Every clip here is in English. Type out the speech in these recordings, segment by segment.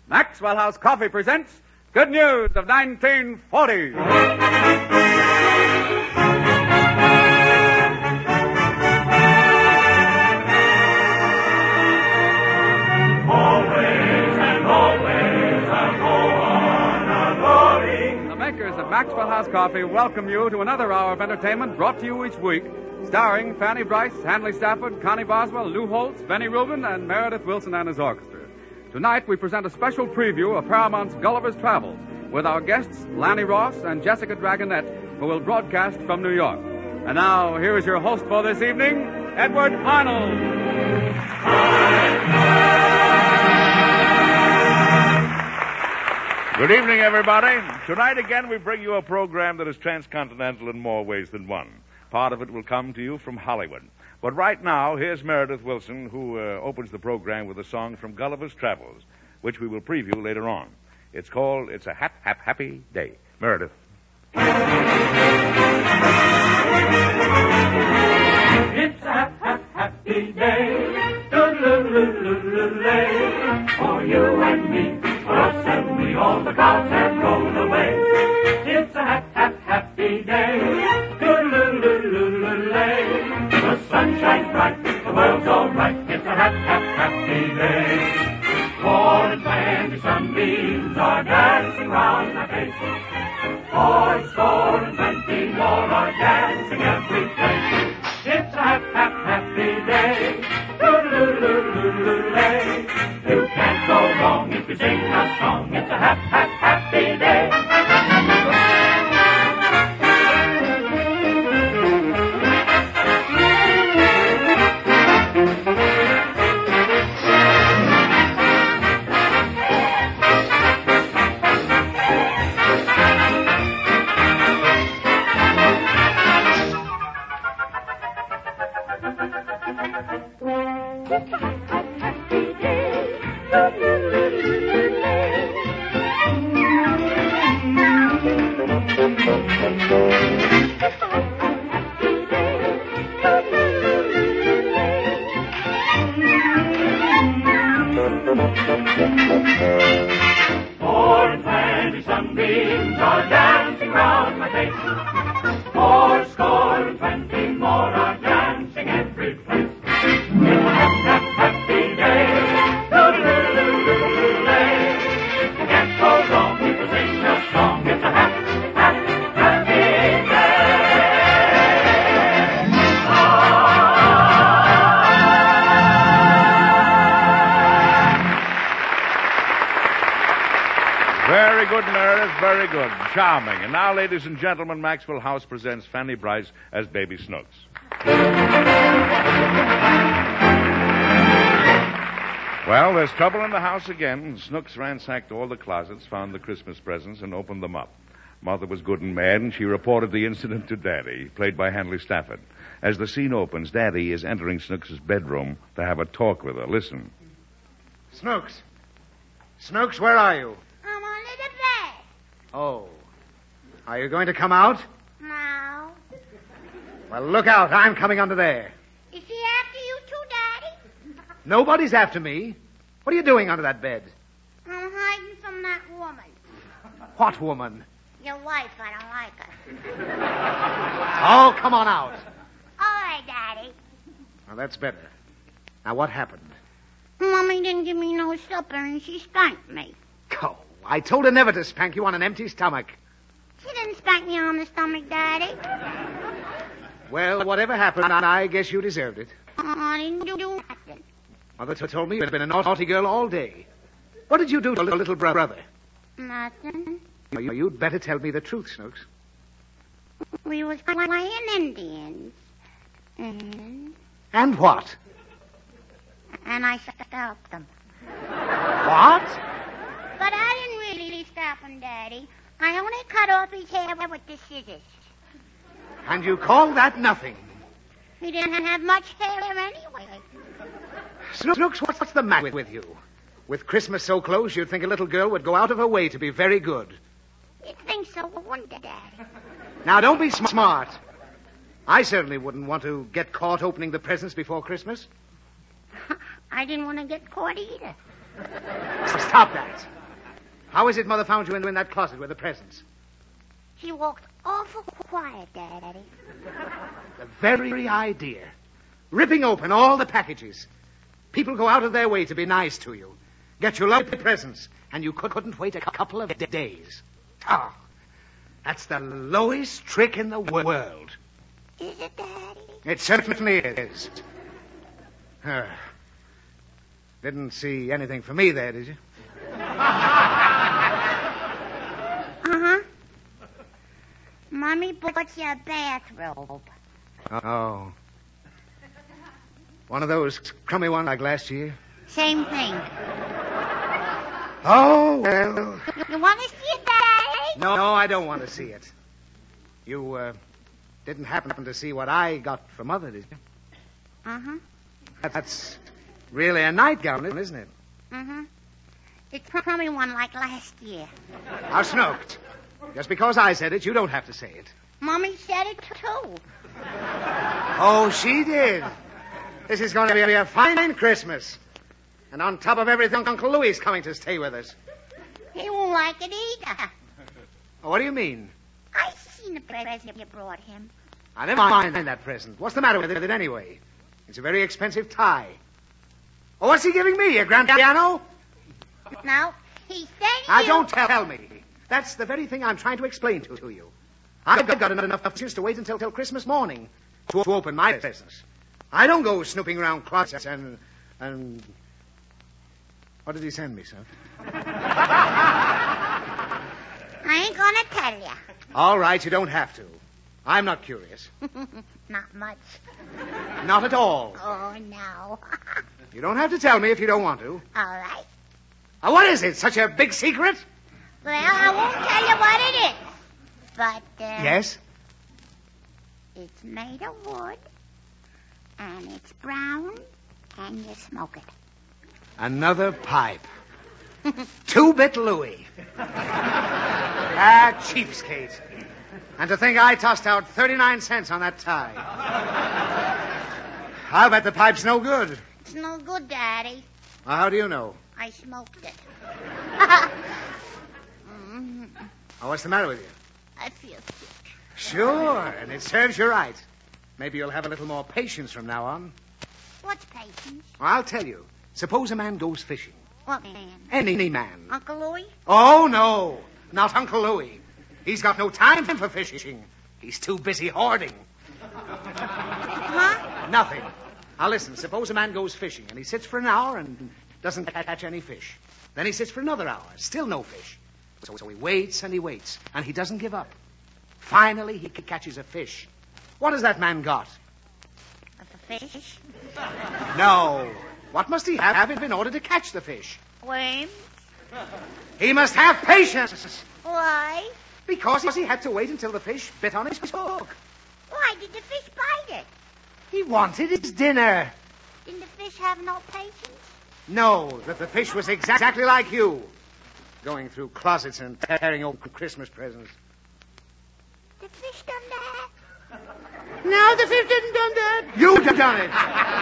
Maxwell House Coffee presents Good News of 1940. Maxwell House Coffee welcome you to another hour of entertainment brought to you each week, starring Fanny Bryce, Hanley Stafford, Connie Boswell, Lou Holtz, Benny Rubin, and Meredith Wilson and his orchestra. Tonight we present a special preview of Paramount's Gulliver's Travels with our guests Lanny Ross and Jessica Dragonette, who will broadcast from New York. And now, here is your host for this evening, Edward Arnold. Good evening, everybody. Tonight again we bring you a program that is transcontinental in more ways than one. Part of it will come to you from Hollywood. But right now, here's Meredith Wilson, who opens the program with a song from Gulliver's Travels, which we will preview later on. It's called It's a Happy Day. Meredith. It's a happy day, do-do-do-do-do-do-day, for you and me, for us and we, all the clouds have rolled away. It's a happy day, do-do-do-do-do-do-day, the sun shines bright, the world's all right, it's a happy day. Warm and sandy sunbeams are dancing round my face, 40 and 20 more are dancing every place. It's a happy day, do-do-do-do-do-do-day. You can't go wrong if you sing a song. It's a happy day. Sunbeams are dancing round my face. 40 and 20 more are dancing every place. It's a happy day. Do-do-do-do-do-do-day. You can't go wrong if you sing a song. It's a happy day. Very good, Meredith, very good. Charming. And now, ladies and gentlemen, Maxwell House presents Fanny Bryce as Baby Snooks. Well, there's trouble in the house again. Snooks ransacked all the closets, found the Christmas presents, and opened them up. Mother was good and mad, and she reported the incident to Daddy, played by Hanley Stafford. As the scene opens, Daddy is entering Snooks' bedroom to have a talk with her. Listen. Snooks. Snooks, where are you? I'm under the bed. Oh. Are you going to come out? No. Well, look out. I'm coming under there. Is he after you too, Daddy? Nobody's after me. What are you doing under that bed? I'm hiding from that woman. What woman? Your wife, I don't like her. Oh, come on out. All right, Daddy. Well, that's better. Now, what happened? Mommy didn't give me no supper, and she spanked me. Oh, I told her never to spank you on an empty stomach. She didn't spank me on the stomach, Daddy. Well, whatever happened, I guess you deserved it. I didn't do nothing. Mother told me you'd been a naughty girl all day. What did you do to the little brother? Nothing. You'd better tell me the truth, Snooks. We was playing Indians. And what? And I stopped them. What? But I didn't really stop him, Daddy. I only cut off his hair with the scissors. And you call that nothing? He didn't have much hair anyway. Snooks, what's the matter with you? With Christmas so close, you'd think a little girl would go out of her way to be very good. You'd think so, wouldn't you, Daddy? Now, don't be smart. I certainly wouldn't want to get caught opening the presents before Christmas. I didn't want to get caught either. Stop that. How is it Mother found you in that closet with the presents? She walked awful quiet, Daddy. The very idea. Ripping open all the packages. People go out of their way to be nice to you. Get you lovely presents. And you couldn't wait a couple of days. Oh, that's the lowest trick in the world. Is it, Daddy? It certainly is. Didn't see anything for me there, did you? Uh-huh. Mommy bought you a bathrobe. Oh. One of those crummy ones like last year? Same thing. Oh, well. You want to see it, Daddy? No, I don't want to see it. You, didn't happen to see what I got for Mother, did you? Uh-huh. That's really a nightgown, isn't it? Uh-huh. It's a crummy one like last year. Now, Snooks, just because I said it, you don't have to say it. Mommy said it, too. Oh, she did. This is going to be a fine Christmas. And on top of everything, Uncle Louis is coming to stay with us. He won't like it either. Oh, what do you mean? I seen the present you brought him. I never mind that present. What's the matter with it anyway? It's a very expensive tie. Oh, what's he giving me? A grand piano? No, he said Now, don't tell me. That's the very thing I'm trying to explain to you. I've got enough patience to wait until Christmas morning to open my presents. I don't go snooping around closets and... What did he send me, sir? I ain't gonna tell you. All right, you don't have to. I'm not curious. Not much. Not at all. Oh, no. You don't have to tell me if you don't want to. All right. What is it? Such a big secret? Well, I won't tell you what it is. But, Yes? it's made of wood, and it's brown, and you smoke it. Another pipe. 2-bit Louis. Cheapskate. And to think I tossed out 39 cents on that tie. I'll bet the pipe's no good. It's no good, Daddy. Well, how do you know? I smoked it. Oh, what's the matter with you? I feel sick. Sure, and it serves you right. Maybe you'll have a little more patience from now on. What's patience? Well, I'll tell you. Suppose a man goes fishing. What man? Any man. Uncle Louis? Oh, no. Not Uncle Louis. He's got no time for fishing. He's too busy hoarding. Huh? Nothing. Now, listen. Suppose a man goes fishing, and he sits for an hour and doesn't catch any fish. Then he sits for another hour. Still no fish. So he waits and he waits, and he doesn't give up. Finally, he catches a fish. What has that man got? A fish? No. What must he have in order to catch the fish? Worms? He must have patience. Why? Because he had to wait until the fish bit on his hook. Why did the fish bite it? He wanted his dinner. Didn't the fish have no patience? No, that the fish was exactly like you. Going through closets and tearing open Christmas presents. The fish done that? No, the fish didn't done that. You've done it.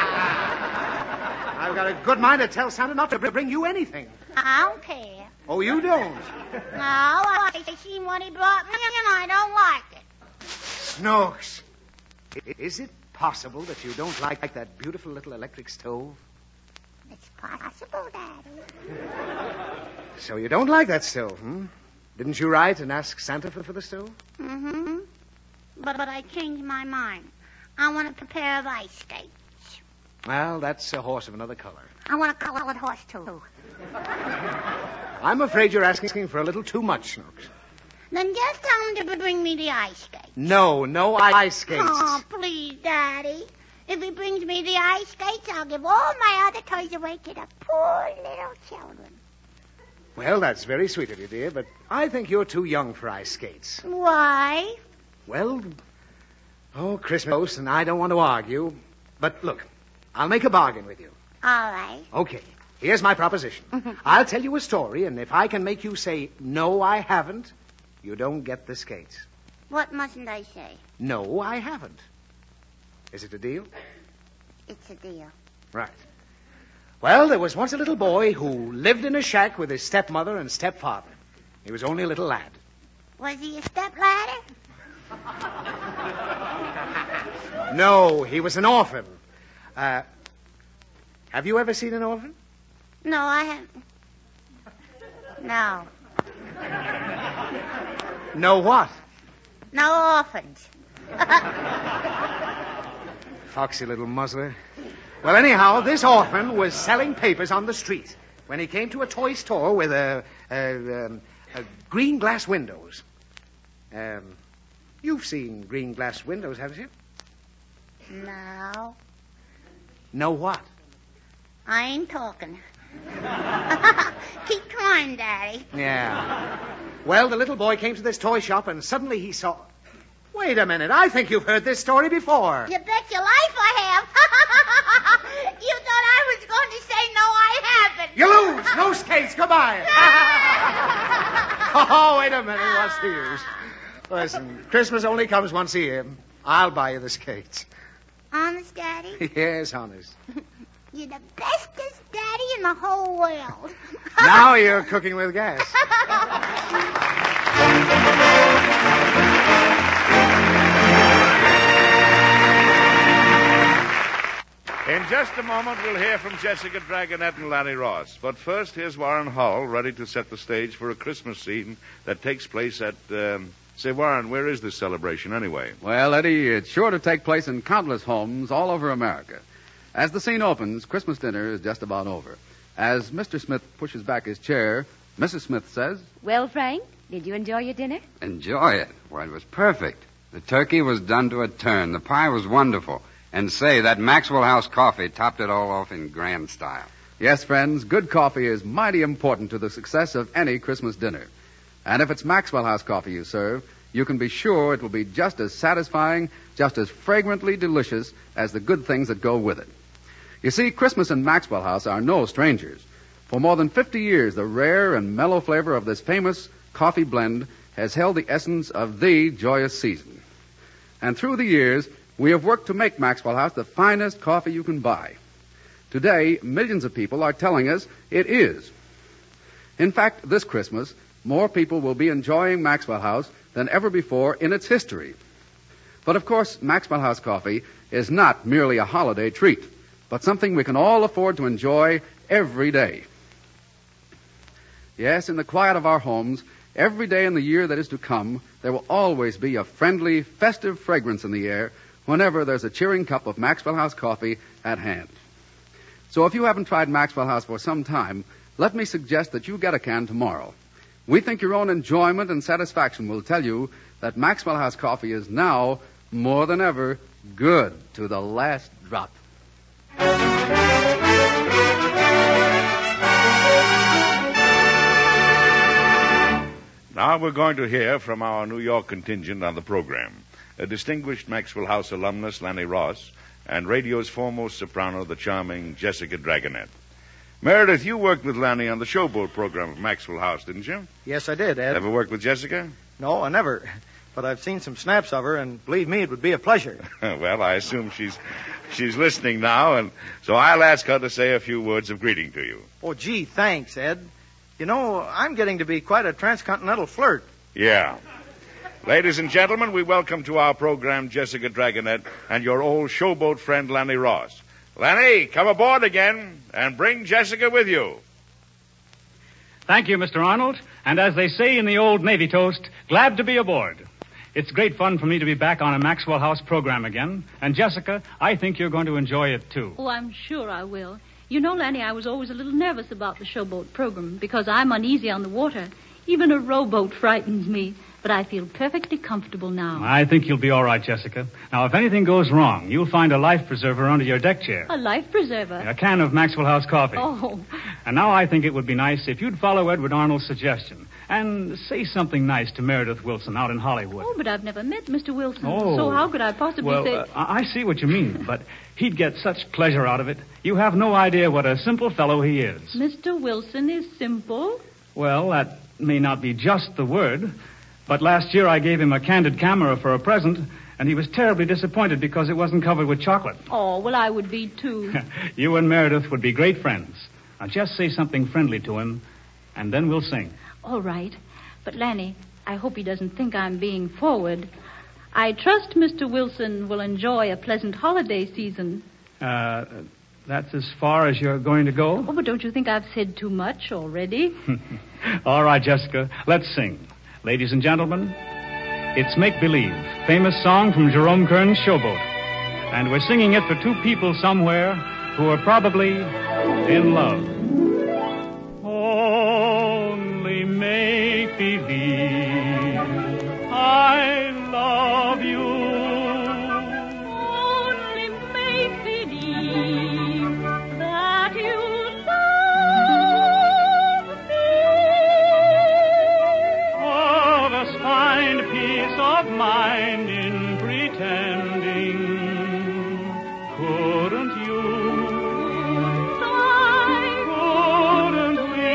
I've got a good mind to tell Santa not to bring you anything. I don't care. Oh, you don't? No, I seen what he brought me, and I don't like it. Snooks. Is it possible that you don't like that beautiful little electric stove? It's possible, Daddy. So you don't like that stove, hmm? Didn't you write and ask Santa for the stove? Mm-hmm. But I changed my mind. I want a pair of ice skates. Well, that's a horse of another color. I want a colored horse, too. I'm afraid you're asking for a little too much, Snooks. Then just tell him to bring me the ice skates. No ice skates. Oh, please, Daddy. If he brings me the ice skates, I'll give all my other toys away to the poor little children. Well, that's very sweet of you, dear, but I think you're too young for ice skates. Why? Well, Christmas, and I don't want to argue. But look, I'll make a bargain with you. All right. Okay, here's my proposition. I'll tell you a story, and if I can make you say, no, I haven't, you don't get the skates. What mustn't I say? No, I haven't. Is it a deal? It's a deal. Right. Well, there was once a little boy who lived in a shack with his stepmother and stepfather. He was only a little lad. Was he a stepladder? No, he was an orphan. Have you ever seen an orphan? No, I haven't. No. No what? No orphans. Foxy little muzzler. Well, anyhow, this orphan was selling papers on the street when he came to a toy store with green glass windows. You've seen green glass windows, haven't you? No. No what? I ain't talking. Keep trying, Daddy. Yeah. Well, the little boy came to this toy shop and suddenly he saw... Wait a minute. I think you've heard this story before. You bet your life I have. You thought I was going to say no, I haven't. You lose. No skates. Goodbye. Oh, wait a minute. What's the use? Listen, Christmas only comes once a year. I'll buy you the skates. Honest, Daddy? Yes, honest. You're the bestest daddy in the whole world. Now you're cooking with gas. In just a moment, we'll hear from Jessica Dragonette and Lanny Ross. But first, here's Warren Hull, ready to set the stage for a Christmas scene that takes place at... Say, Warren, where is this celebration anyway? Well, Eddie, it's sure to take place in countless homes all over America. As the scene opens, Christmas dinner is just about over. As Mr. Smith pushes back his chair, Mrs. Smith says... Well, Frank, did you enjoy your dinner? Enjoy it? Why, it was perfect. The turkey was done to a turn. The pie was wonderful. And say, that Maxwell House coffee topped it all off in grand style. Yes, friends, good coffee is mighty important to the success of any Christmas dinner. And if it's Maxwell House coffee you serve, you can be sure it will be just as satisfying, just as fragrantly delicious as the good things that go with it. You see, Christmas and Maxwell House are no strangers. For more than 50 years, the rare and mellow flavor of this famous coffee blend has held the essence of the joyous season. And through the years, we have worked to make Maxwell House the finest coffee you can buy. Today, millions of people are telling us it is. In fact, this Christmas, more people will be enjoying Maxwell House than ever before in its history. But of course, Maxwell House coffee is not merely a holiday treat, but something we can all afford to enjoy every day. Yes, in the quiet of our homes, every day in the year that is to come, there will always be a friendly, festive fragrance in the air whenever there's a cheering cup of Maxwell House coffee at hand. So if you haven't tried Maxwell House for some time, let me suggest that you get a can tomorrow. We think your own enjoyment and satisfaction will tell you that Maxwell House coffee is now, more than ever, good to the last drop. Now we're going to hear from our New York contingent on the program. A distinguished Maxwell House alumnus, Lanny Ross, and radio's foremost soprano, the charming Jessica Dragonette. Meredith, you worked with Lanny on the Showboat program of Maxwell House, didn't you? Yes, I did, Ed. Ever worked with Jessica? No, I never. But I've seen some snaps of her, and believe me, it would be a pleasure. Well, I assume she's listening now, and so I'll ask her to say a few words of greeting to you. Oh, gee, thanks, Ed. You know, I'm getting to be quite a transcontinental flirt. Yeah. Ladies and gentlemen, we welcome to our program Jessica Dragonette and your old Showboat friend, Lanny Ross. Lanny, come aboard again and bring Jessica with you. Thank you, Mr. Arnold. And as they say in the old Navy toast, glad to be aboard. It's great fun for me to be back on a Maxwell House program again. And Jessica, I think you're going to enjoy it, too. Oh, I'm sure I will. You know, Lanny, I was always a little nervous about the Showboat program because I'm uneasy on the water. Even a rowboat frightens me. But I feel perfectly comfortable now. I think you'll be all right, Jessica. Now, if anything goes wrong, you'll find a life preserver under your deck chair. A life preserver? A can of Maxwell House coffee. Oh. And now I think it would be nice if you'd follow Edward Arnold's suggestion and say something nice to Meredith Wilson out in Hollywood. Oh, but I've never met Mr. Wilson. Oh. So how could I possibly say... I see what you mean, but he'd get such pleasure out of it. You have no idea what a simple fellow he is. Mr. Wilson is simple? Well, that may not be just the word... But last year I gave him a candid camera for a present, and he was terribly disappointed because it wasn't covered with chocolate. Oh, well, I would be, too. You and Meredith would be great friends. Now, just say something friendly to him, and then we'll sing. All right. But, Lanny, I hope he doesn't think I'm being forward. I trust Mr. Wilson will enjoy a pleasant holiday season. That's as far as you're going to go? Oh, but don't you think I've said too much already? All right, Jessica, let's sing. Ladies and gentlemen, it's Make Believe, famous song from Jerome Kern's Showboat. And we're singing it for two people somewhere who are probably in love. Only make believe I love you. Only make believe that you love me. All of us find peace of mind in pretending. Couldn't you? Couldn't we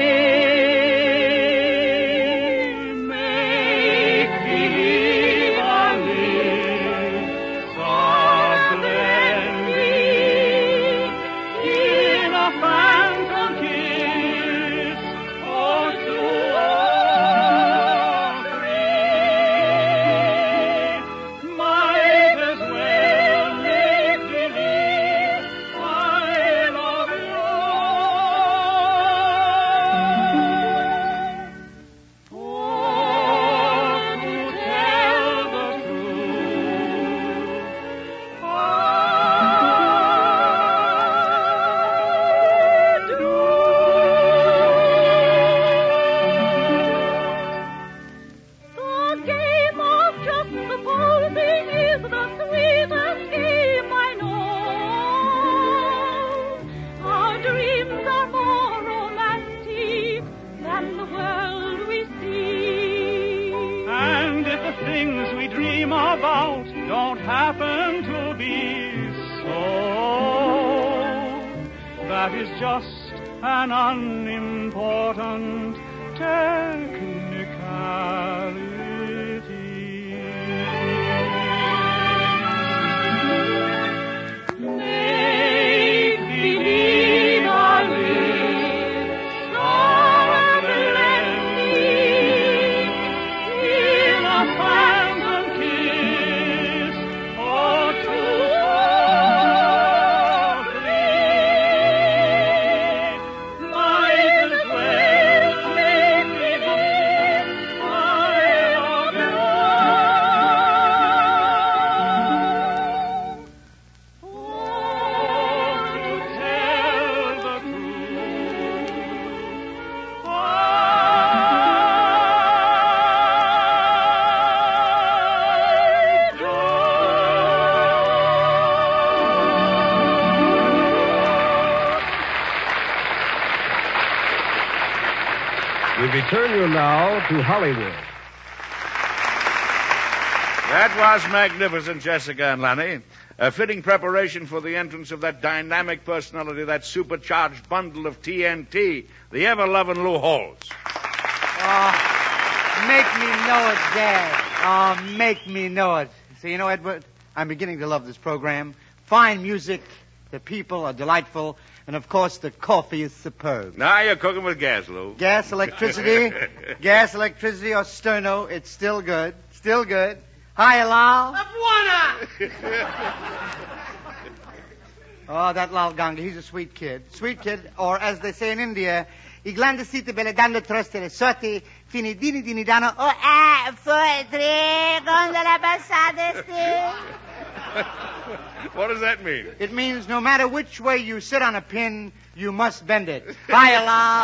make believe our lips are blending in a phantom kiss or two or three? Might as well make believe I love you. Oh, to tell the truth, I do. The game of just supposing is the sweetest game I know. Our dreams are more romantic than the world we see. And if the things we dream about don't happen to be so, that is just an unimportant technicality. Make believe our lips are blending in a phantom kiss or two or three. Might as well make believe I love you. Oh, to tell the truth, I do. We return you now to Hollywood. That was magnificent, Jessica and Lanny. A fitting preparation for the entrance of that dynamic personality, that supercharged bundle of TNT, the ever-loving Lou Holtz. Make me know it, Dad. Oh, make me know it. So, you know, Edward, I'm beginning to love this program. Fine music, the people are delightful, and, of course, the coffee is superb. Now you're cooking with gas, Lou. Gas, electricity, or sterno, it's still good. Still good. Hi, Lal. Oh, that Lal Ganga, he's a sweet kid. Sweet kid, or as they say in India, I grandi siti belle dando trostere sorti finidini di nidano. Oh, tre, gondola passate. What does that mean? It means no matter which way you sit on a pin, you must bend it. Hi,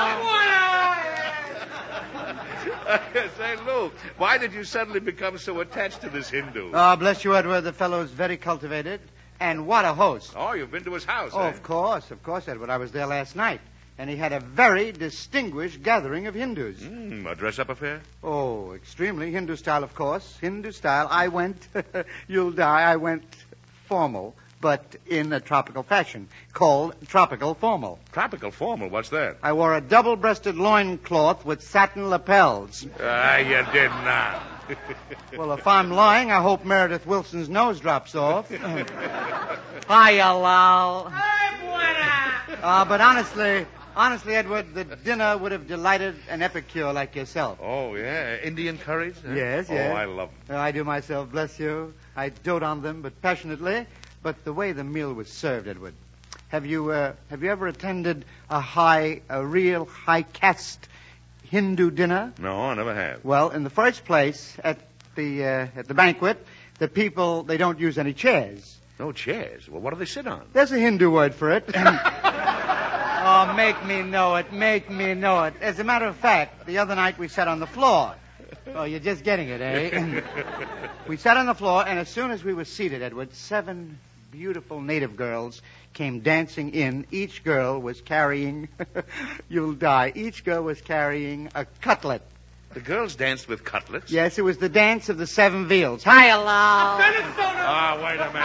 Lal. Say, Lou, why did you suddenly become so attached to this Hindu? Oh, bless you, Edward. The fellow is very cultivated. And what a host. Oh, you've been to his house, Oh, eh? of course, Edward. I was there last night. And he had a very distinguished gathering of Hindus. A dress-up affair? Oh, extremely. Hindu style, of course. Hindu style. I went, you'll die, I went formal, but in a tropical fashion, called tropical formal. Tropical formal? What's that? I wore a double-breasted loincloth with satin lapels. You did not. Well, if I'm lying, I hope Meredith Wilson's nose drops off. Hiya, Lal. But honestly, Honestly, Edward, the dinner would have delighted an epicure like yourself. Oh, yeah. Indian curries? Huh? Yes, Oh, yes. I love them. I do myself, bless you. I dote on them, but passionately. But the way the meal was served, Edward. Have you ever attended a real high caste Hindu dinner? No, I never have. Well, in the first place, at the banquet, the people, they don't use any chairs. No chairs? Well, what do they sit on? There's a Hindu word for it. Oh, make me know it. Make me know it. As a matter of fact, the other night we sat on the floor. Oh, you're just getting it, eh? We sat on the floor, and as soon as we were seated, Edward, 7 beautiful native girls came dancing in. Each girl was carrying, you'll die, each girl was carrying a cutlet. The girls danced with cutlets? Yes, it was the dance of the 7 veals. Hi, hello. Ah, wait a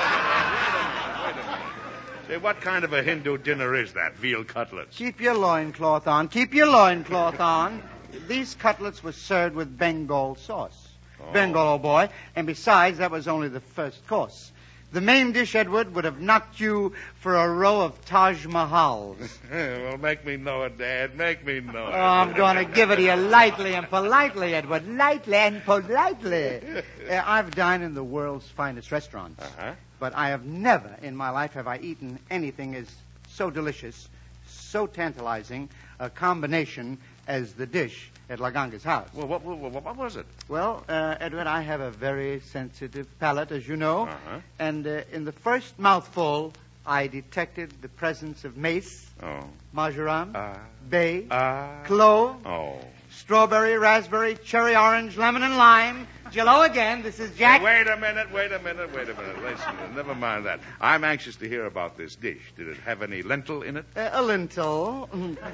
minute. Say, what kind of a Hindu dinner is that, veal cutlets? Keep your loincloth on. Keep your loincloth on. These cutlets were served with Bengal sauce. Oh. Bengal, old boy. And besides, that was only the first course. The main dish, Edward, would have knocked you for a row of Taj Mahals. Well, make me know it, Dad. Make me know it. Oh, I'm going to give it to you lightly and politely, Edward. Lightly and politely. I've dined in the world's finest restaurants. Uh-huh. But I have never in my life have I eaten anything as so delicious, so tantalizing a combination as the dish at Laganga's house. Well, what was it? Well, Edward, I have a very sensitive palate, as you know. Uh-huh. And in the first mouthful, I detected the presence of mace, marjoram, bay, clove, strawberry, raspberry, cherry, orange, lemon, and lime. Jello again. This is Jack. Wait a minute. Listen, never mind that. I'm anxious to hear about this dish. Did it have any lentil in it? A lentil.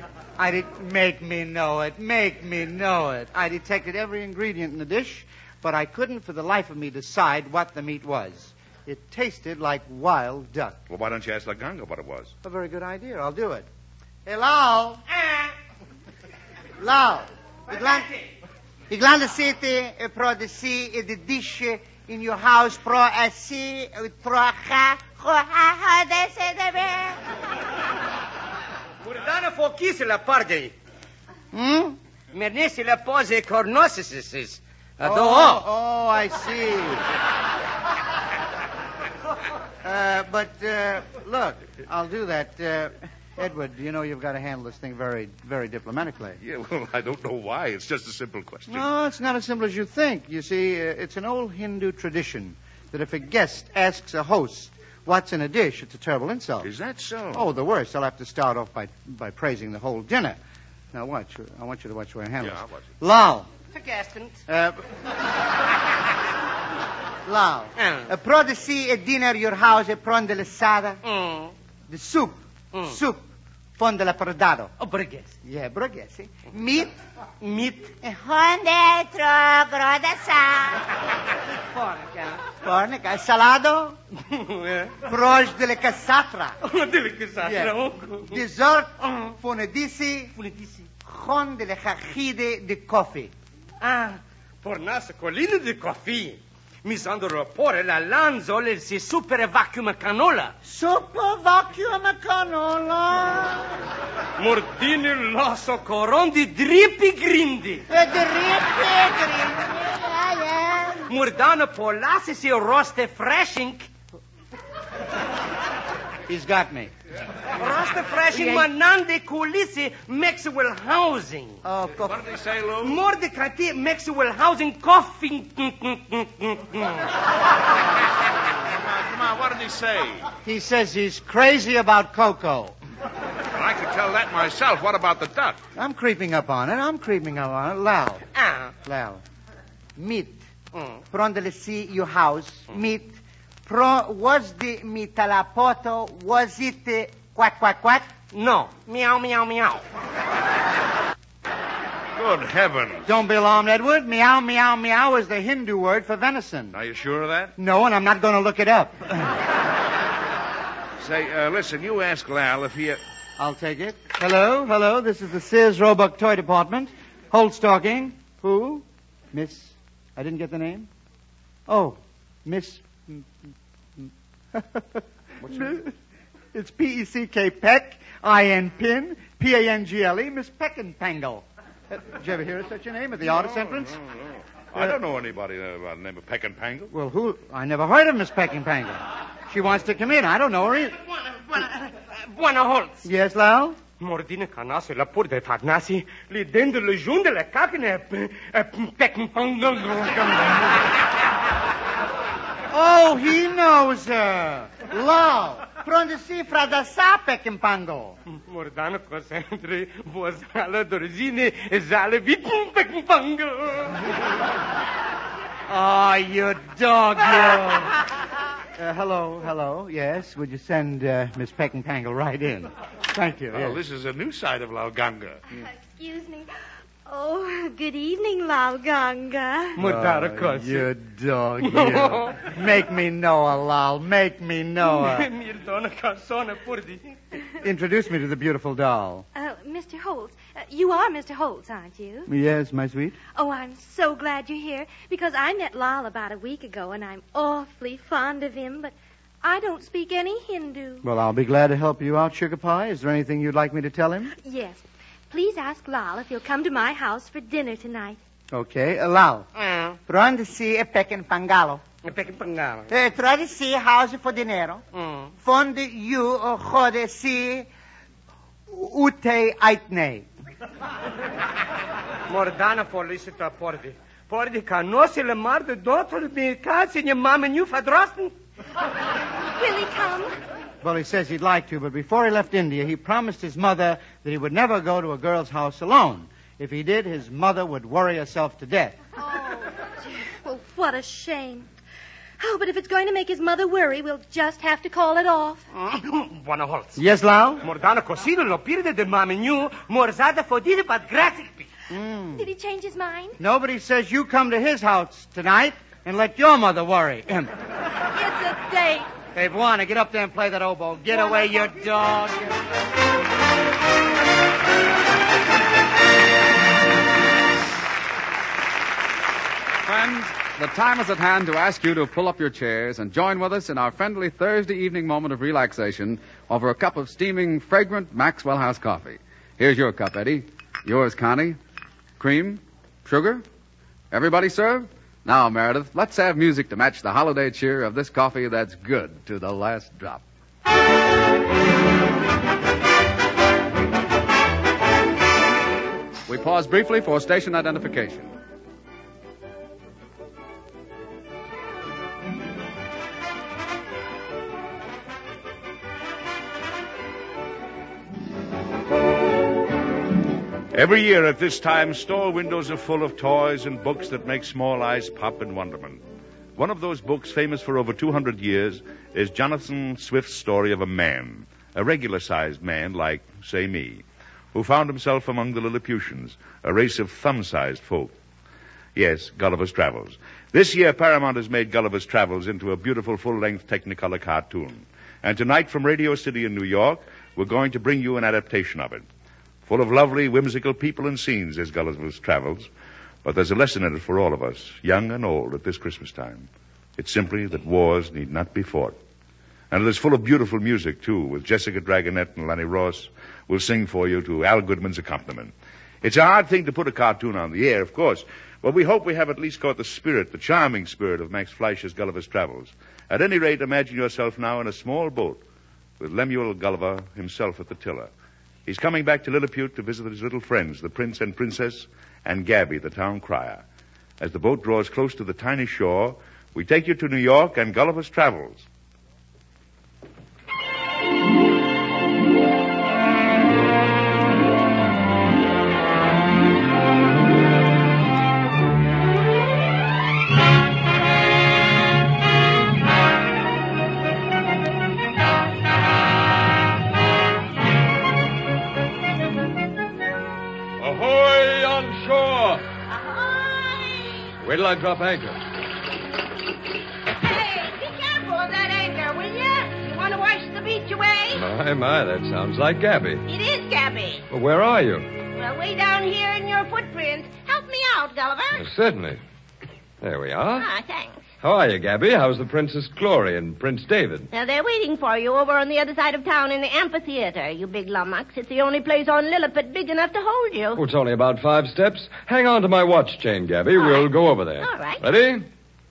Make me know it. Make me know it. I detected every ingredient in the dish, but I couldn't for the life of me decide what the meat was. It tasted like wild duck. Well, why don't you ask Laganga what it was? A very good idea. I'll do it. Hey, Lau. Lau. Iglanda City pro the sea the dish in your house pro a sea pro ha de se debe. Murdana fokis la parde. Mernesi la pose cornosis. Oh, I see. But look, I'll do that. Edward, you know you've got to handle this thing very, very diplomatically. Yeah, well, I don't know why. It's just a simple question. No, it's not as simple as you think. You see, it's an old Hindu tradition that if a guest asks a host what's in a dish, it's a terrible insult. Is that so? Oh, the worst. I'll have to start off by praising the whole dinner. Now, watch. I want you to watch where I handle Yeah, this. I'll watch it. Lal. Vergestent. Lal. Pro the sea a dinner your house prende de l'essada. The soup. Soup. Fond de la prodado. Oh, burgues. Yeah, burgues. Meat. Dentro, grodasa. Fornica. Salado. Proche de la casatra. Yeah. Dessert. Funedisi. Con de la jajide de coffee. Por nasa colina de coffee. Misando rapore la lanzole si super vacuum canola. Super vacuum canola. Mordini lasso corondi drippy grindi. Murdana polasi si roste freshing. He's got me. Roste freshing manande kulisi mix with housing. Oh, What did he say, Lou? More de kati mix with housing coughing. Come on, what did he say? He says he's crazy about cocoa. Well, I could tell that myself. What about the duck? I'm creeping up on it. Lal. Lal. Meat. Prondele si your house. Meat. Was the mitalapoto, was it quack, quack, quack? No. Meow, meow, meow. Good heavens. Don't be alarmed, Edward. Meow, meow, meow is the Hindu word for venison. Are you sure of that? No, and I'm not going to look it up. Say, listen, you ask Lal if he... I'll take it. Hello. This is the Sears Roebuck Toy Department. Holdstalking. Who? Miss... I didn't get the name? Oh, Miss... What's her name? It's P-E-C-K, Peck, I-N, Pin, P-A-N-G-L-E, Miss Peckinpangle. Did you ever hear of such a name at the artist entrance? No. I don't know anybody by the name of Peckinpangle. Well, who? I never heard of Miss Peckinpangle. She wants to come in. I don't know her either. Buona Holtz. Yes, Lal? Mordine canase la pur de fagnasi, li dende le junde le kakene Peckinpangle. Oh, he knows her. Lal. Pronde si fra da sa Peckinpangle. Mordano cosentri, vozala dorzine, zale vitin Peckinpangle. Oh, you dog, you. Hello. Yes, would you send Miss Peckinpangle right in? Thank you. Well, yes. this is a new side of Lauganga. Excuse me. Oh, good evening, Lauganga. Mordano cos. You dog, you. Make me know her, Lal. Make me know her. Mirdona cansone pur di. Introduce me to the beautiful doll. Mr. Holtz. You are Mr. Holtz, aren't you? Yes, my sweet. Oh, I'm so glad you're here, because I met Lal about a week ago, and I'm awfully fond of him, but I don't speak any Hindu. Well, I'll be glad to help you out, Sugar Pie. Is there anything you'd like me to tell him? Yes. Please ask Lal if he'll come to my house for dinner tonight. Okay. Lal. Pronde si Peckinpangalo. Peckinpangalo. Trade si house for dinero. Fonde you jode si ute aitne. Mordana felicita pordi. Pordi canosi le mar de d'autre de case in your mom and you fadrosten. Will he come? Well, he says he'd like to, but before he left India, he promised his mother that he would never go to a girl's house alone. If he did, his mother would worry herself to death. Oh, dear. Well, what a shame. Oh, but if it's going to make his mother worry, we'll just have to call it off. Buona Holtz. Yes, Lal? Mordana cosino lo pirde de mom and you, morzada fodide pat gratic. Did he change his mind? Nobody says you come to his house tonight and let your mother worry. It's a date. Hey, Buana, get up there and play that oboe. Get away, you dog. Friends, the time is at hand to ask you to pull up your chairs and join with us in our friendly Thursday evening moment of relaxation over a cup of steaming, fragrant Maxwell House coffee. Here's your cup, Eddie. Yours, Connie. Cream? Sugar? Everybody served? Now, Meredith, let's have music to match the holiday cheer of this coffee that's good to the last drop. We pause briefly for station identification. Every year at this time, store windows are full of toys and books that make small eyes pop in wonderment. One of those books, famous for over 200 years, is Jonathan Swift's story of a man, a regular-sized man like, say, me, who found himself among the Lilliputians, a race of thumb-sized folk. Yes, Gulliver's Travels. This year, Paramount has made Gulliver's Travels into a beautiful full-length Technicolor cartoon. And tonight, from Radio City in New York, we're going to bring you an adaptation of it. Full of lovely, whimsical people and scenes is Gulliver's Travels. But there's a lesson in it for all of us, young and old, at this Christmas time. It's simply that wars need not be fought. And it is full of beautiful music, too, with Jessica Dragonette and Lanny Ross will sing for you to Al Goodman's accompaniment. It's a hard thing to put a cartoon on the air, of course, but we hope we have at least caught the spirit, the charming spirit of Max Fleischer's Gulliver's Travels. At any rate, imagine yourself now in a small boat with Lemuel Gulliver himself at the tiller. He's coming back to Lilliput to visit his little friends, the Prince and Princess, and Gabby, the town crier. As the boat draws close to the tiny shore, we take you to New York and Gulliver's Travels. Where till I drop anchor? Hey, be careful of that anchor, will you? You want to wash the beach away? My, that sounds like Gabby. It is Gabby. Well, where are you? Well, way down here in your footprint. Help me out, Gulliver. Certainly. There we are. Ah, thanks. How are you, Gabby? How's the Princess Glory and Prince David? Now, they're waiting for you over on the other side of town in the amphitheater, you big lummox. It's the only place on Lilliput big enough to hold you. Oh, it's only about 5 steps. Hang on to my watch chain, Gabby. We'll go over there. All right. Ready?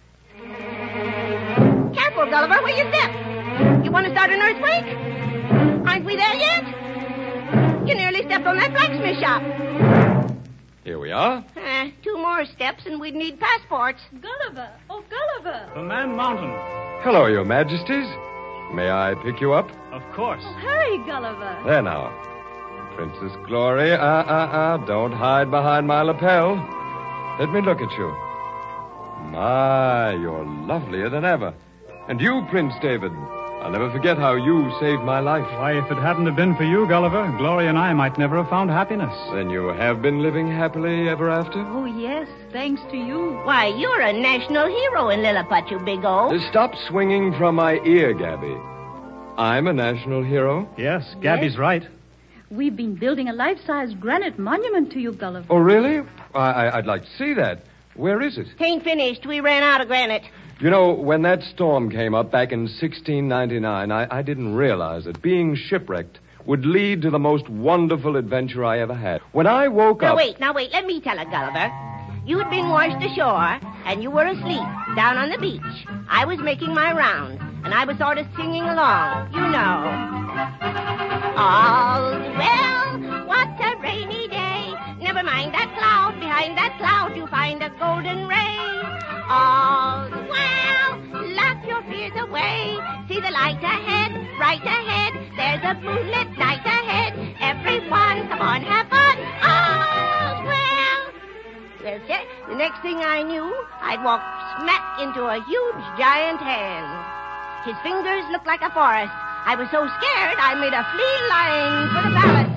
Careful, Gulliver, where you step. You want to start an earthquake? Aren't we there yet? You nearly stepped on that blacksmith shop. Here we are. 2 more steps and we'd need passports. Gulliver! Oh, Gulliver! The Man Mountain. Hello, Your Majesties. May I pick you up? Of course. Oh, hurry, Gulliver. There now. Princess Glory, don't hide behind my lapel. Let me look at you. My, you're lovelier than ever. And you, Prince David, I'll never forget how you saved my life. Why, if it hadn't have been for you, Gulliver, Glory and I might never have found happiness. Then you have been living happily ever after? Oh, yes, thanks to you. Why, you're a national hero in Lilliput, you big O. Stop swinging from my ear, Gabby. I'm a national hero? Yes, Gabby's right. We've been building a life-size granite monument to you, Gulliver. Oh, really? I'd like to see that. Where is it? Tain't finished. We ran out of granite. You know, when that storm came up back in 1699, I didn't realize that being shipwrecked would lead to the most wonderful adventure I ever had. When I woke up... Now wait. Let me tell it, Gulliver. You had been washed ashore, and you were asleep down on the beach. I was making my round, and I was sort of singing along, you know. All's well, what a rainy day. Never mind that cloud. Behind that cloud you find a golden ray. All's well, laugh your fears away. See the light ahead, right ahead. There's a moonlit night ahead. Everyone, come on, have fun. All's well. Well, sir, the next thing I knew, I'd walked smack into a huge giant hand. His fingers looked like a forest. I was so scared I made a flea line for the palace.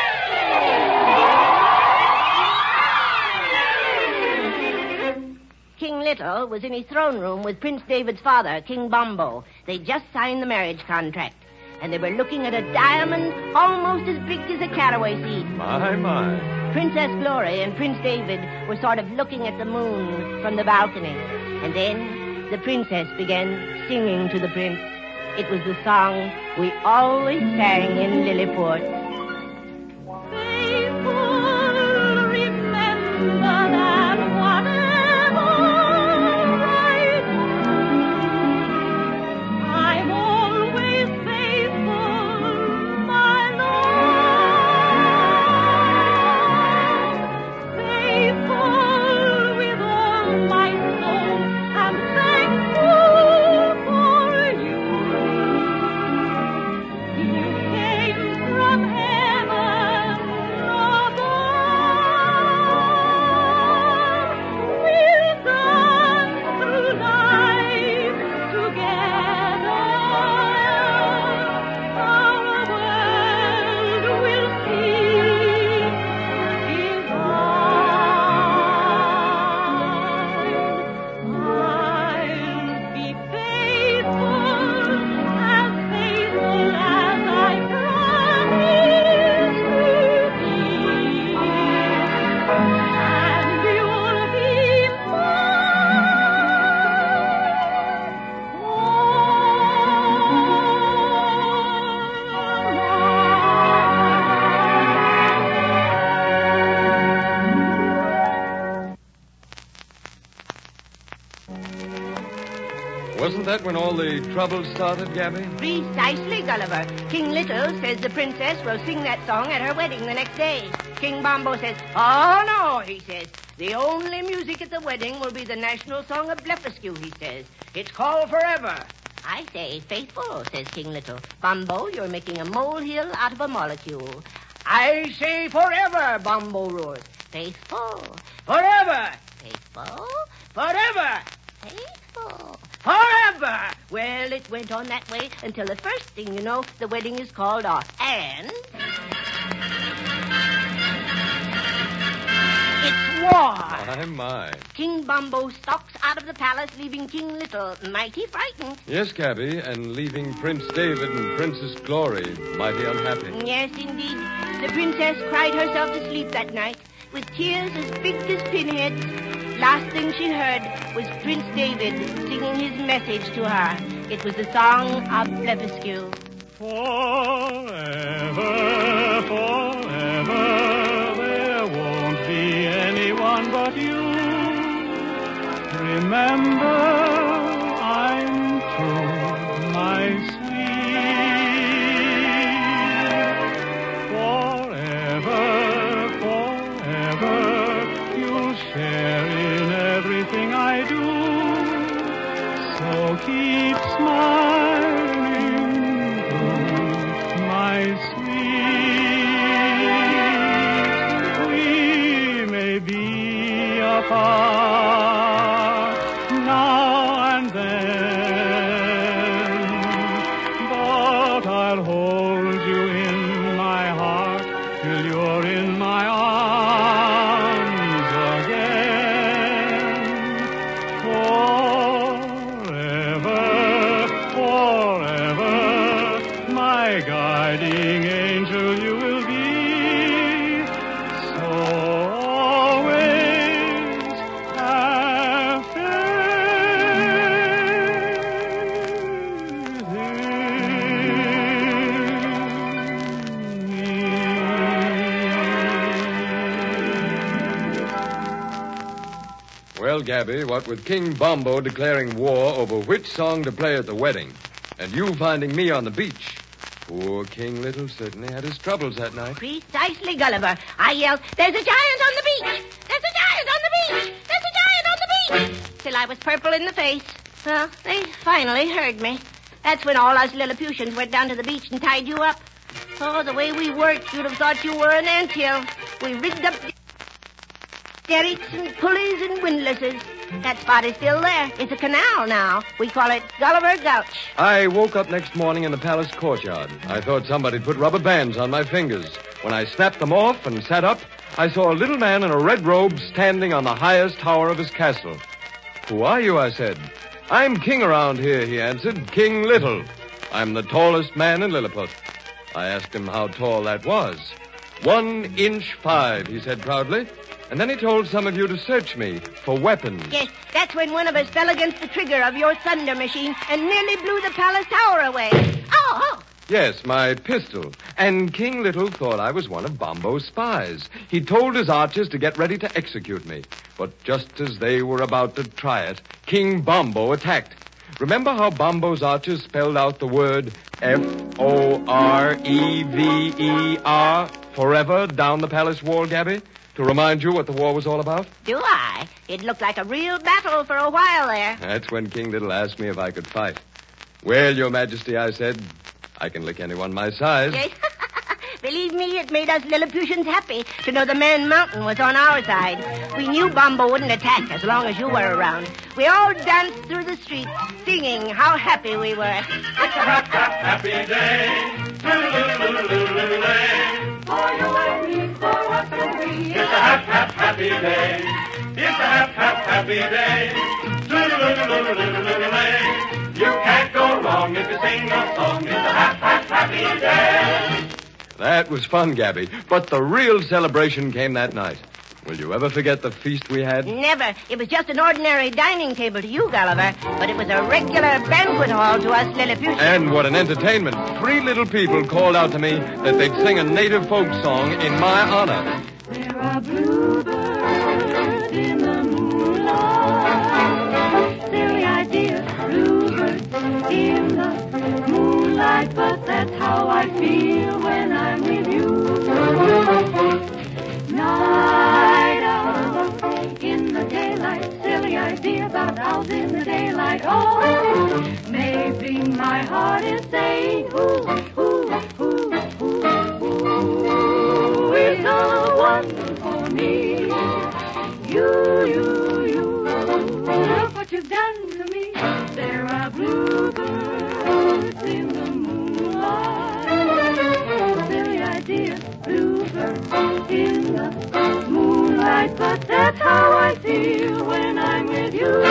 King Little was in his throne room with Prince David's father, King Bombo. They'd just signed the marriage contract, and they were looking at a diamond almost as big as a caraway seed. My. Princess Glory and Prince David were sort of looking at the moon from the balcony. And then the princess began singing to the prince. It was the song we always sang in Lilliput. Wasn't that when all the trouble started, Gabby? Precisely, Gulliver. King Little says the princess will sing that song at her wedding the next day. King Bombo says, oh, no, he says. The only music at the wedding will be the national song of Blefuscu, he says. It's called Forever. I say, faithful, says King Little. Bombo, you're making a molehill out of a molecule. I say forever, Bombo roars. Faithful. Forever. Faithful. Forever. Faithful. Forever! Well, it went on that way until the first thing you know, the wedding is called off. And it's war. My. King Bombo stalks out of the palace, leaving King Little mighty frightened. Yes, Gabby, and leaving Prince David and Princess Glory mighty unhappy. Yes, indeed. The princess cried herself to sleep that night with tears as big as pinheads. last thing she heard was Prince David singing his message to her. It was the song of Blefuscu. Forever, forever, there won't be anyone but you. Remember, I'm true, my sweet. Forever, forever, you'll share in everything I do. So keep smiling, my sweet. We may be apart now and then, but I'll hold you in my heart till you're in my arms again. Forever, forever, my guiding angel you will be. So always have Well, Gabby, what with King Bombo declaring war over which song to play at the wedding, and you finding me on the beach, poor King Little certainly had his troubles that night. Precisely, Gulliver. I yelled, "There's a giant on the beach! There's a giant on the beach! There's a giant on the beach!" Till I was purple in the face. Well, they finally heard me. That's when all us Lilliputians went down to the beach and tied you up. Oh, the way we worked, you'd have thought you were an anthill. We rigged up derricks and pulleys and windlasses. That spot is still there. It's a canal now. We call it Gulliver Gulch. I woke up next morning in the palace courtyard. I thought somebody'd put rubber bands on my fingers. When I snapped them off and sat up, I saw a little man in a red robe standing on the highest tower of his castle. "Who are you?" I said. "I'm king around here," he answered. "King Little. I'm the tallest man in Lilliput." I asked him how tall that was. 1 inch 5, he said proudly. And then he told some of you to search me for weapons. Yes, that's when one of us fell against the trigger of your thunder machine and nearly blew the palace tower away. Oh! Yes, my pistol. And King Little thought I was one of Bombo's spies. He told his archers to get ready to execute me. But just as they were about to try it, King Bombo attacked. Remember how Bombo's archers spelled out the word Forever, forever, down the palace wall, Gabby? To remind you what the war was all about? Do I? It looked like a real battle for a while there. That's when King Little asked me if I could fight. "Well, Your Majesty," I said, "I can lick anyone my size." Yes. Believe me, it made us Lilliputians happy to know the Man Mountain was on our side. We knew Bombo wouldn't attack as long as you were around. We all danced through the streets, singing how happy we were. It's a happy day. For you and me, for us and we. It's a happy day. It's a happy day. You can't go wrong if you sing a song. It's a happy day. That was fun, Gabby. But the real celebration came that night. Will you ever forget the feast we had? Never. It was just an ordinary dining table to you, Gulliver. But it was a regular banquet hall to us Lilliputians. And what an entertainment. 3 little people called out to me that they'd sing a native folk song in my honor. There are bluebirds in the moonlight. Silly idea, bluebirds in the moonlight. But that's how I feel when I'm with you. Night owl in the daylight. Silly idea about owls in the daylight. Oh, maybe my heart is saying, ooh, ooh, ooh, ooh, ooh, is the one for me. You. Look what you've done to me. There are bluebirds in the moonlight. Silly idea, bluebirds in the moonlight. But that's how I feel when I'm with you.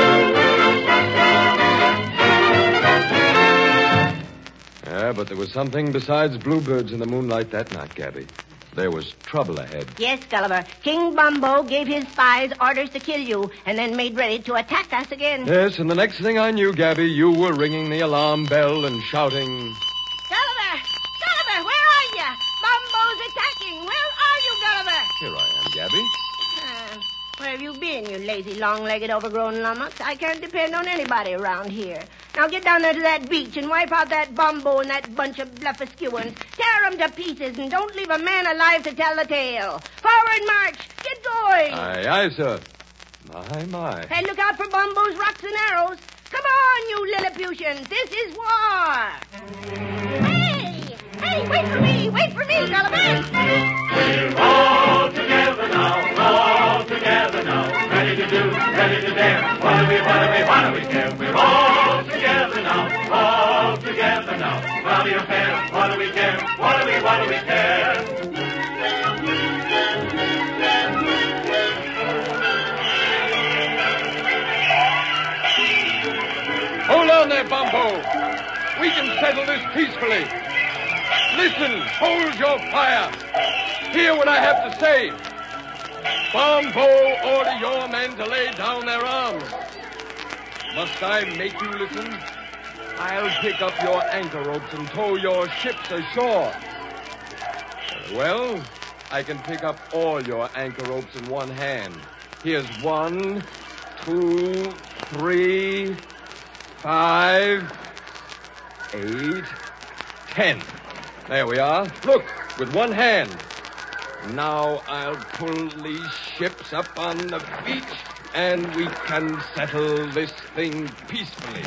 Yeah, but there was something besides bluebirds in the moonlight that night, Gabby. there was trouble ahead. Yes, Gulliver. King Bumbo gave his spies orders to kill you and then made ready to attack us again. Yes, and the next thing I knew, Gabby, you were ringing the alarm bell and shouting... Gulliver! Gulliver, where are you? Bumbo's attacking. Where are you, Gulliver? Here I am, Gabby. Where have you been, you lazy, long-legged, overgrown lummox? I can't depend on anybody around here. Now get down there to that beach and wipe out that Bumbo and that bunch of bluff-askew-uns. Tear them to pieces and don't leave a man alive to tell the tale. Forward march! Get going! Aye, sir. My. Hey, look out for Bumbo's rocks and arrows. Come on, you Lilliputians. This is war. Hey, wait for me, Gulliver. We're all together now, ready to do, ready to dare. What do we care? We're all together now, rowdy affair. What do we care? What do we care? Hold on there, Bumbo. We can settle this peacefully. Listen, hold your fire. Hear what I have to say. Bumbo, order your men to lay down their arms. Must I make you listen? I'll pick up your anchor ropes and tow your ships ashore. Well, I can pick up all your anchor ropes in one hand. Here's 1, 2, 3, 5, 8, 10. There we are. Look, with one hand. Now I'll pull these ships up on the beach, and we can settle this thing peacefully.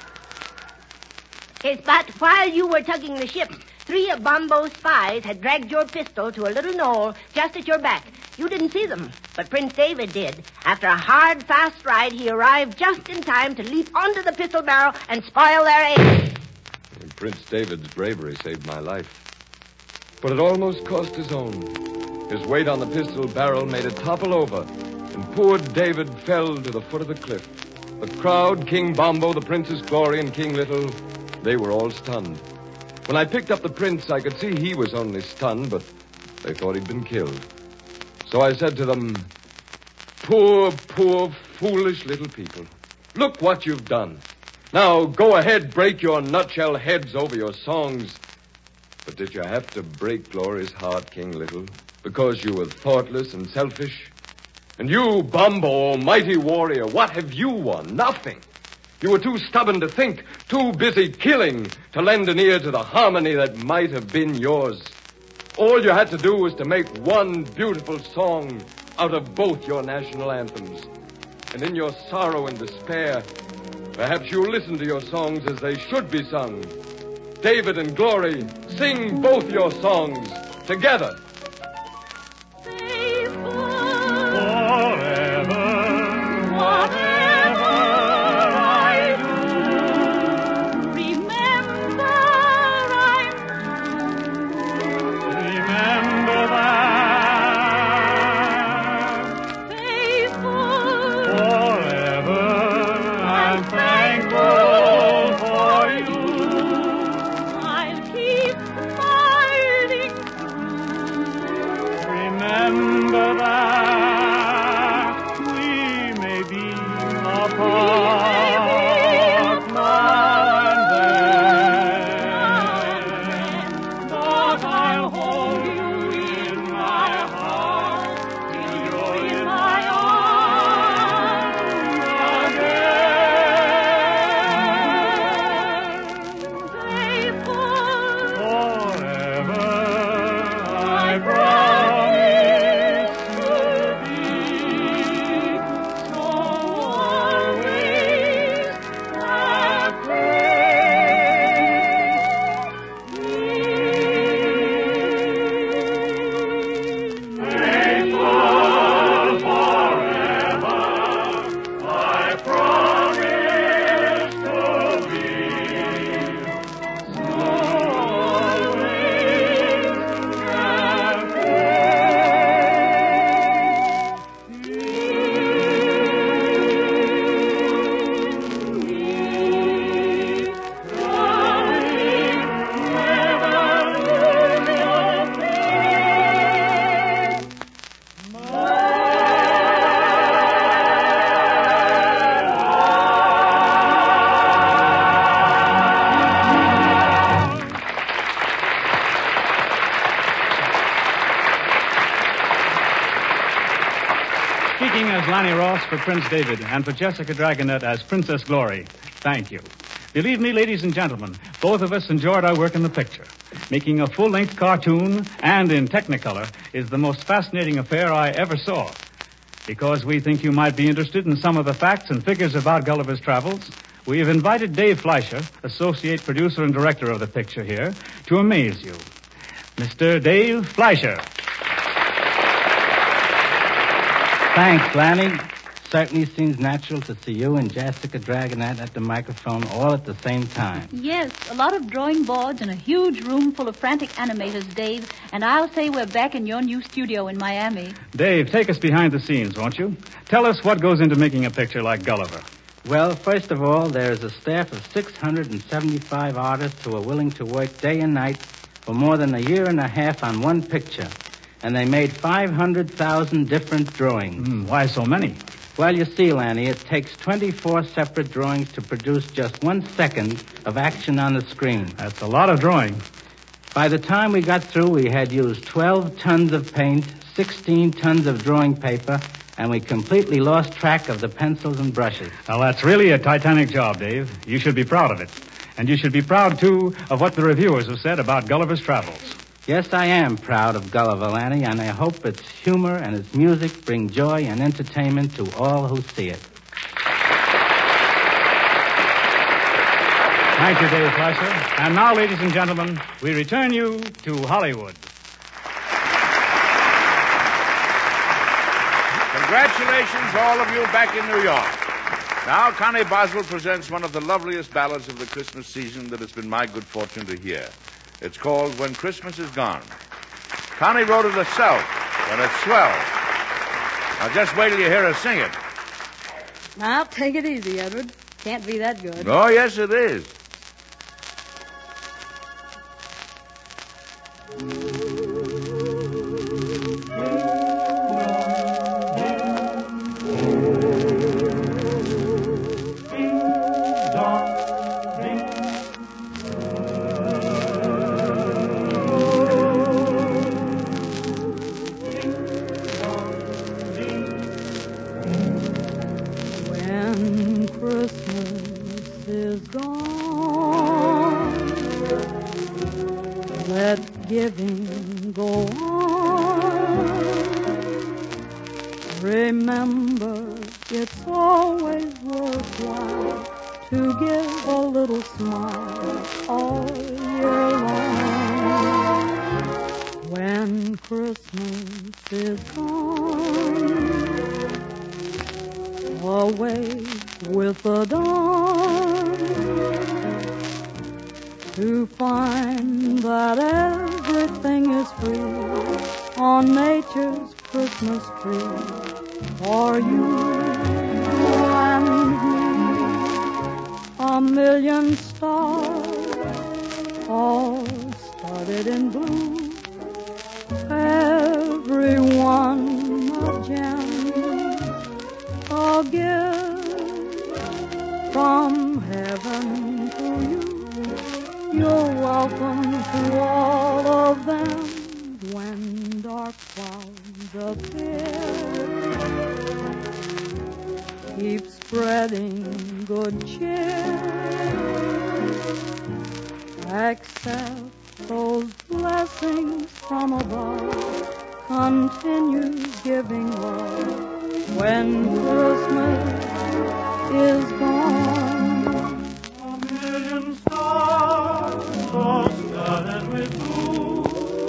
Yes, but while you were tugging the ships, 3 of Bumbo's spies had dragged your pistol to a little knoll just at your back. You didn't see them, but Prince David did. After a hard, fast ride, he arrived just in time to leap onto the pistol barrel and spoil their aim. And Prince David's bravery saved my life. But it almost cost his own. His weight on the pistol barrel made it topple over, and poor David fell to the foot of the cliff. The crowd, King Bumbo, the Princess Glory, and King Little, they were all stunned. When I picked up the prince, I could see he was only stunned, but they thought he'd been killed. So I said to them, poor, foolish little people. Look what you've done. Now go ahead, break your nutshell heads over your songs. But did you have to break Glory's heart, King Little? Because you were thoughtless and selfish? And you, Bumbo, mighty warrior, what have you won? Nothing. You were too stubborn to think, too busy killing to lend an ear to the harmony that might have been yours. All you had to do was to make one beautiful song out of both your national anthems. And in your sorrow and despair, perhaps you'll listen to your songs as they should be sung. David and Glory, sing both your songs together. for Prince David and for Jessica Dragonette as Princess Glory. Thank you. Believe me, ladies and gentlemen, both of us enjoyed our work in the picture. Making a full-length cartoon and in Technicolor is the most fascinating affair I ever saw. Because we think you might be interested in some of the facts and figures about Gulliver's Travels, we have invited Dave Fleischer, associate producer and director of the picture here, to amaze you. Mr. Dave Fleischer. Thanks, Lanny. Certainly seems natural to see you and Jessica Dragonette at the microphone all at the same time. Yes, a lot of drawing boards and a huge room full of frantic animators, Dave. And I'll say we're back in your new studio in Miami. Dave, take us behind the scenes, won't you? Tell us what goes into making a picture like Gulliver. Well, first of all, there is a staff of 675 artists who are willing to work day and night for more than a year and a half on one picture. And they made 500,000 different drawings. Why so many? Well, you see, Lanny, it takes 24 separate drawings to produce just 1 second of action on the screen. That's a lot of drawing. By the time we got through, we had used 12 tons of paint, 16 tons of drawing paper, and we completely lost track of the pencils and brushes. Well, that's really a titanic job, Dave. You should be proud of it. And you should be proud, too, of what the reviewers have said about Gulliver's Travels. Yes, I am proud of Gulliver, Lanny, and I hope its humor and its music bring joy and entertainment to all who see it. Thank you, Dave Fleischer. And now, ladies and gentlemen, we return you to Hollywood. Congratulations, all of you, back in New York. Now, Connie Boswell presents one of the loveliest ballads of the Christmas season that it's been my good fortune to hear. It's called When Christmas Is Gone. Connie wrote it herself, and it's swell. Now, just wait till you hear her sing it. Now, take it easy, Edward. Can't be that good. Oh, yes, it is. Giving go on. Remember, it's always worthwhile to give a little smile all year long. When Christmas is gone, away with the dawn, to find that everything is free on nature's Christmas tree for you and me. A million stars, all studded in blue, every one a gem, a gift from heaven to you. You're welcome to all of them when dark clouds appear. Keep spreading good cheer. Accept those blessings from above. Continue giving love when Christmas is gone. A million stars so studded with blue,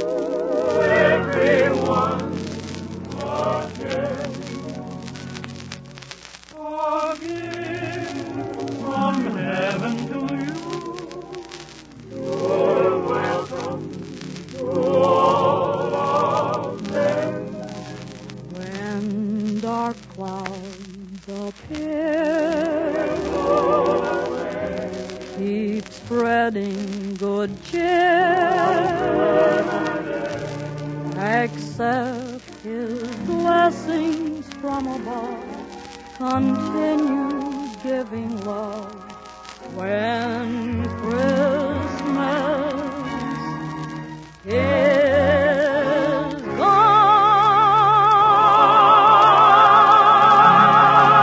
everyone a gem, a gift from heaven to you. You're welcome to all of them. When dark clouds appear, keep spreading good cheer. Accept his blessings from above. Continue giving love when Christmas is gone.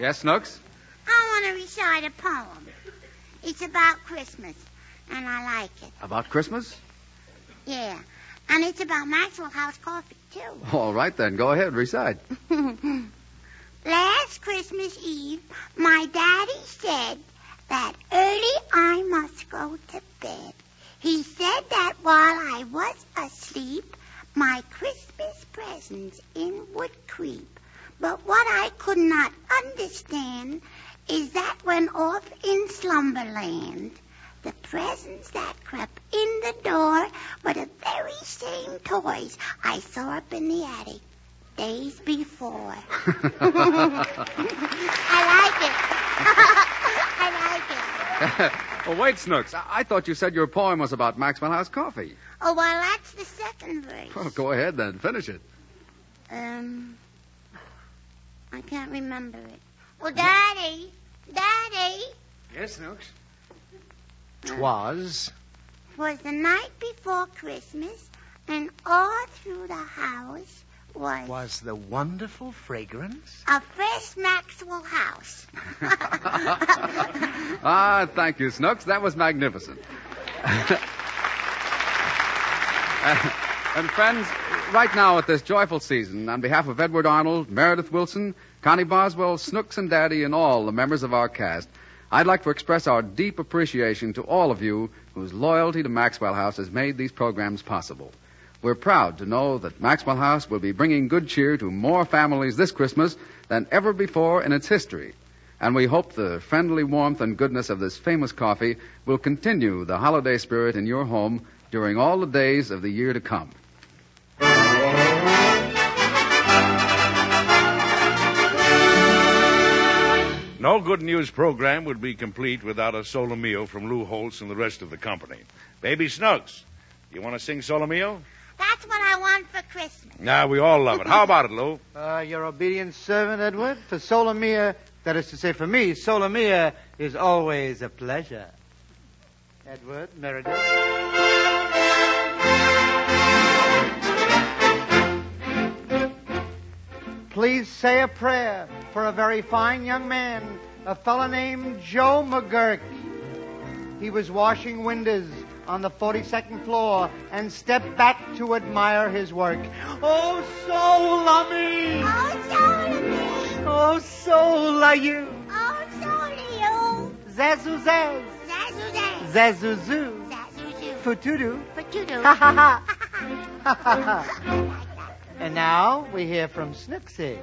Yes, Snooks? I want to recite a poem. It's about Christmas, and I like it. About Christmas? Yeah, and it's about Maxwell House Coffee, too. All right, then. Go ahead. Recite. Last Christmas Eve, my daddy said that early I must go to bed. He said that while I was asleep, my Christmas presents in would creep. But what I could not understand is that when off in slumberland, the presents that crept in the door were the very same toys I saw up in the attic days before. I like it. I like it. Oh, wait, Snooks. I thought you said your poem was about Maxwell House Coffee. Oh, well, that's the second verse. Well, go ahead, then. Finish it. I can't remember it. Well, Daddy. Yes, Snooks? 'Twas the night before Christmas, and all through the house was the wonderful fragrance a fresh Maxwell House. Thank you, Snooks. That was magnificent. And friends, right now at this joyful season, on behalf of Edward Arnold, Meredith Wilson, Connie Boswell, Snooks and Daddy, and all the members of our cast, I'd like to express our deep appreciation to all of you whose loyalty to Maxwell House has made these programs possible. We're proud to know that Maxwell House will be bringing good cheer to more families this Christmas than ever before in its history. And we hope the friendly warmth and goodness of this famous coffee will continue the holiday spirit in your home during all the days of the year to come. No Good News program would be complete without a Solo Mio from Lou Holtz and the rest of the company. Baby Snooks, you want to sing Solo Mio? That's what I want for Christmas. Nah, we all love it. How about it, Lou? Your obedient servant, Edward. For Solo Mio, that is to say for me, Solo Mio is always a pleasure. Edward, Meredith. Please say a prayer for a very fine young man, a fellow named Joe McGurk. He was washing windows on the 42nd floor and stepped back to admire his work. Oh, so la me! Oh, so la me! Oh, so la you! Oh, so la you! Zazu zaz! Zazu zaz! Zazuzu! Zazuzu! Futudu! Futudu! Ha ha ha! Ha ha ha! And now we hear from Snooksy.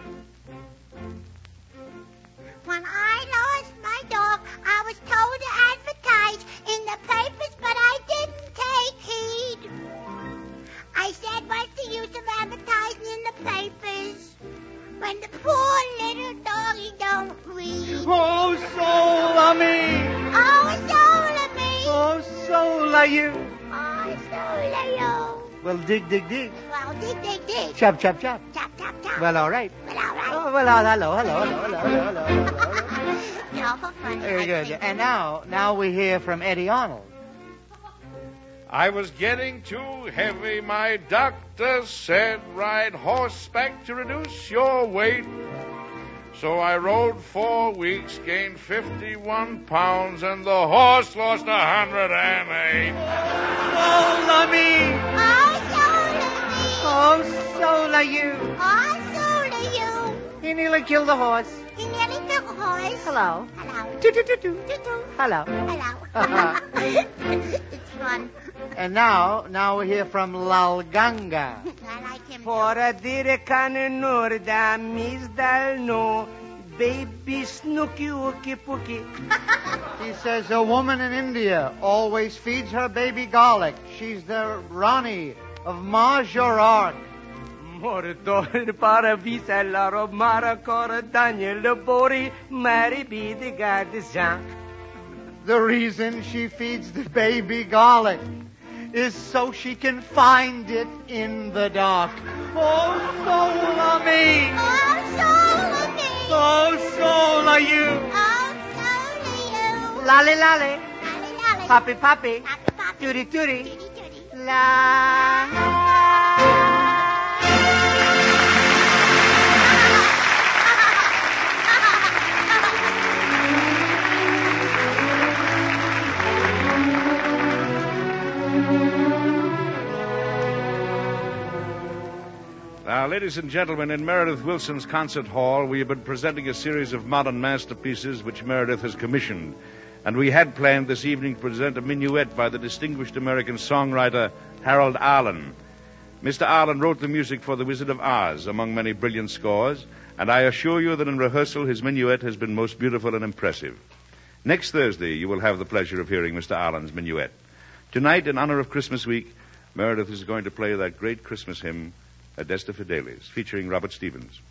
When I lost my dog, I was told to advertise in the papers, but I didn't take heed. I said, what's the use of advertising in the papers when the poor little doggy don't read? Oh, so la me! Oh, so la me! Oh, so la you! Oh, so la you! Well, dig, dig, dig. Well, dig, dig, dig. Chop, chop, chop. Chop, chop, chop. Well, all right. Well, all right. Oh, well, hello, hello, hello, hello, hello, hello. You're awful funny. Very good. And now we hear from Eddie Arnold. I was getting too heavy, my doctor said. Ride horseback to reduce your weight. So I rode 4 weeks, gained 51 pounds, and the horse lost 108. Oh, la me! Oh, so la me! Oh, so la you! Oh, so la you! He nearly killed the horse. He nearly killed the horse. Hello. Hello. Toot-toot-toot-toot. Toot-toot. Hello. Hello. It's fun. And now we hear from Lalganga. I like him. For a dire canenur da mis dal no, baby snooky ookie pookie. He says a woman in India always feeds her baby garlic. She's the Rani of Majorak. Morador para visela romara cora Daniel Labori, Mary be the gardisan. The reason she feeds the baby garlic is so she can find it in the dark. Oh, so la me! Oh, so la me! Oh, so la you! Oh, so la you! Lolly, lolly! Lolly, lolly! Poppy, poppy! Poppy, poppy! Tooty, tooty! Tooty, tooty! La! Ladies and gentlemen, in Meredith Wilson's concert hall, we have been presenting a series of modern masterpieces which Meredith has commissioned. And we had planned this evening to present a minuet by the distinguished American songwriter Harold Arlen. Mr. Arlen wrote the music for The Wizard of Oz, among many brilliant scores, and I assure you that in rehearsal his minuet has been most beautiful and impressive. Next Thursday, you will have the pleasure of hearing Mr. Arlen's minuet. Tonight, in honor of Christmas week, Meredith is going to play that great Christmas hymn, Adeste Fideles, featuring Robert Stevens.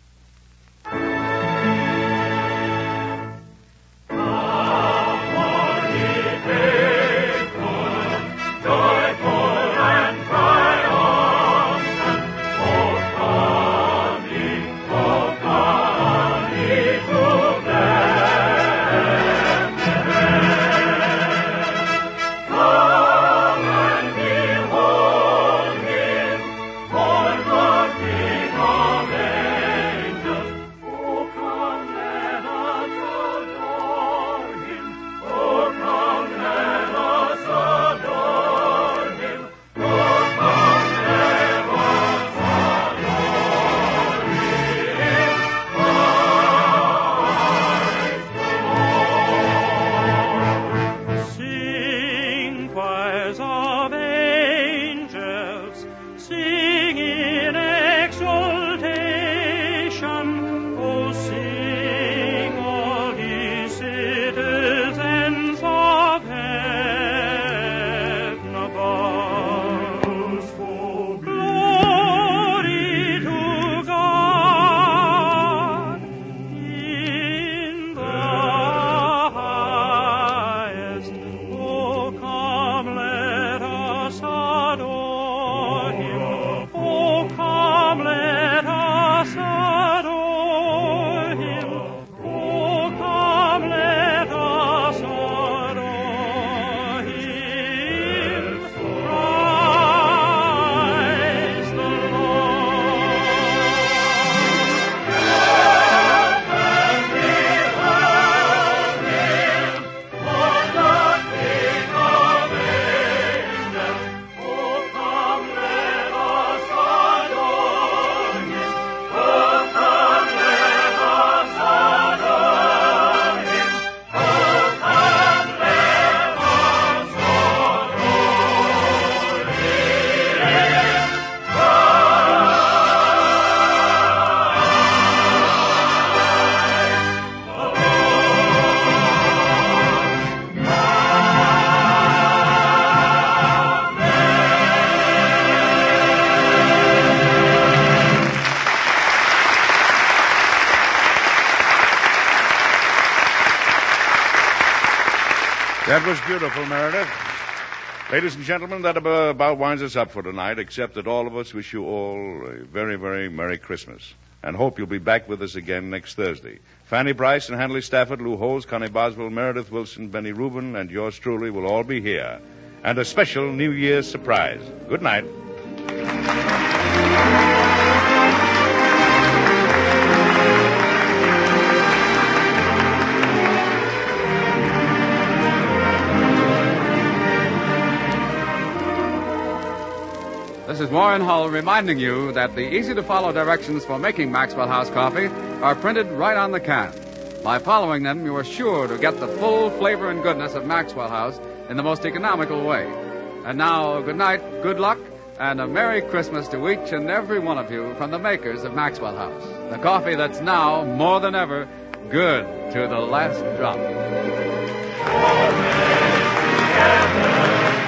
That was beautiful, Meredith. Ladies and gentlemen, that about winds us up for tonight, except that all of us wish you all a very, very Merry Christmas and hope you'll be back with us again next Thursday. Fanny Bryce and Handley Stafford, Lou Holtz, Connie Boswell, Meredith Wilson, Benny Rubin, and yours truly will all be here. And a special New Year's surprise. Good night. This is Warren Hull reminding you that the easy-to-follow directions for making Maxwell House coffee are printed right on the can. By following them, you are sure to get the full flavor and goodness of Maxwell House in the most economical way. And now, good night, good luck, and a Merry Christmas to each and every one of you from the makers of Maxwell House, the coffee that's now, more than ever, good to the last drop.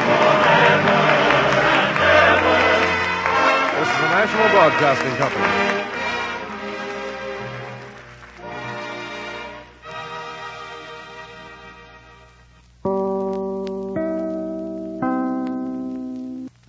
This is the National Broadcasting Company.